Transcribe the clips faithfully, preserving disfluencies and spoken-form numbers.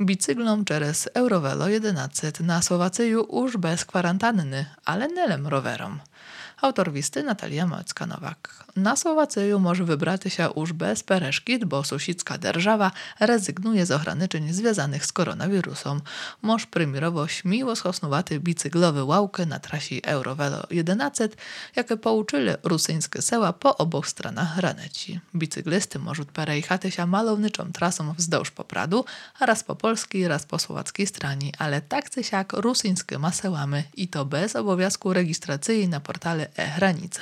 Bicyklom przez Eurovelo jedenaset na Słowacyju już bez kwarantanny, ale nylem rowerom. Autor listy Natalia Małecka-Nowak. Na Słowacyju może wybrać się już bez pereszkit, bo susicka держава rezygnuje z ograniczeń związanych z koronawirusem. Moż premierowo śmiło schosnowaty bicyklowy łałkę na trasie Eurovelo jedenaset, jakie pouczyli rusyńskie seła po obu stronach granicy. Bicyklisty możą przejechać się malowniczą trasą wzdłuż Popradu, raz po polskiej, raz po słowackiej stronie, ale tak czy siak rusyńskimi sełami i to bez obowiązku rejestracji na portale e-Granica.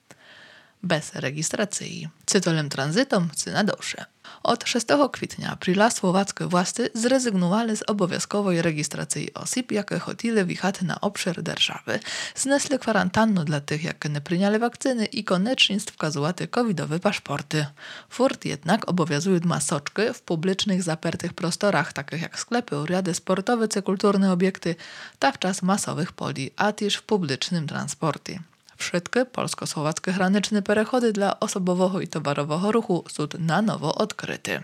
Bez rejestracji. Cytolem tranzytom czy na duszę. Od szóstego kwietnia prila słowackie władze zrezygnowali z obowiązkowej rejestracji osób, jakie chcieli wjechać na obszar держаwy, znesli kwarantannu dla tych, jakie nie przyjęli wakcyny i konieczność wkazywać covidowe paszporty. Furt jednak obowiązują masoczki w publicznych zapertych prostorach, takich jak sklepy, urjady sportowe czy kulturne obiekty, tak w czas masowych poli, a też w publicznym transporcie. Wszystkie polsko-słowackie graniczne perechody dla osobowego i towarowego ruchu są na nowo odkryte.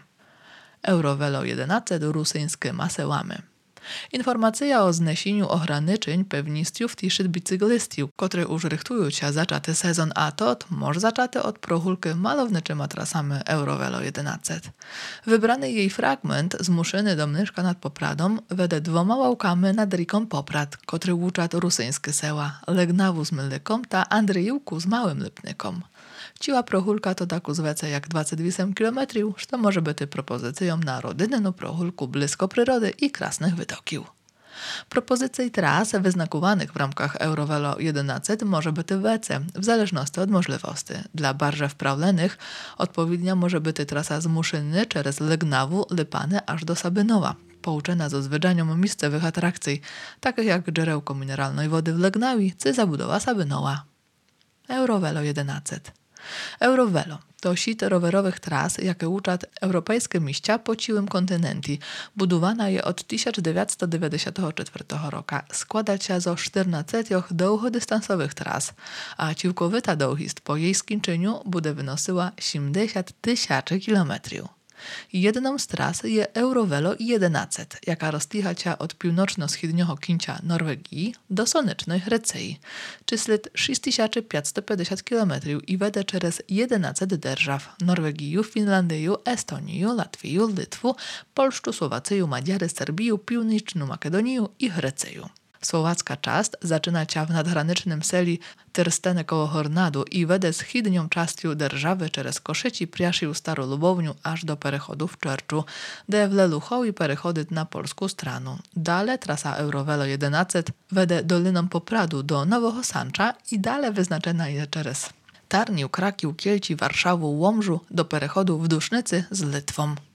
Eurovelo jedenaset rusyńskie masełamy. Informacja o zniesieniu ograniczeń pewnistył wtiszyć bicyklistów, którzy już rychtują się zaczęty sezon, a to może zaczęty od prochulki malowniczymi trasami Eurovelo jedenaset. Wybrany jej fragment zmuszony do Mnyszka nad Popradą wede dwoma łałkami nad riką Poprad, który łuczat rusyńskie seła, Legnawu z Mylnykom ta Andrzejówku z Małym Lipnykom. Ciła prochulka to taku zwece jak dwadzieścia osiem kilometrów, co może być propozycją na rodzinną prochulku blisko przyrody i krasnych wytokiów. Propozycji tras wyznakowanych w ramkach Eurovelo jedenaset może być wece, w zależności od możliwości. Dla bardziej wprawionych odpowiednia może być trasa z Muszyny przez Legnawu, Lipany aż do Sabynowa, pouczona ze zwiedzeniem miejscowych atrakcji, takich jak dżerełko mineralnej wody w Legnawi czy zabudowa Sabynowa. Eurovelo jedenaset. Eurovelo to sieć rowerowych tras, jakie łuczat europejskie miścia po całym kontynencie. Budowana je od tysiąc dziewięćset dziewięćdziesiątego czwartego roku. Składa się z czternastu długodystansowych tras, a ciłkowita długość po jej skończeniu będzie wynosiła siedemdziesiąt tysięcy kilometrów. Jedną z tras jest Eurovelo jedenaset, jaka roztycha się od północno-wschodniego końca Norwegii do słonecznej Grecji, czyli sześć tysięcy pięćset pięćdziesiąt kilometrów i wede przez jedenaście держав: Norwegię, Finlandię, Estonię, Latwię, Litwę, Polskę, Słowację, Madziary, Serbię, Północną Makedonię i Grecję. Słowacka część zaczyna się w nadgranicznym seli Tyrstene koło Hornadu i wede schidnią częścią держаwy przez Koszyci, Priaszył, Starą Lubownię aż do perechodu w Czerczu, de w Leluchow i perechody na polską stronę. Dalej trasa Eurovelo jedenaset wede doliną Popradu do Nowego Sancza i dalej wyznaczona jest przez Tarniów, Kraków, Kielci, Warszawę, Łomżu do perechodu w Dusznycy z Litwą.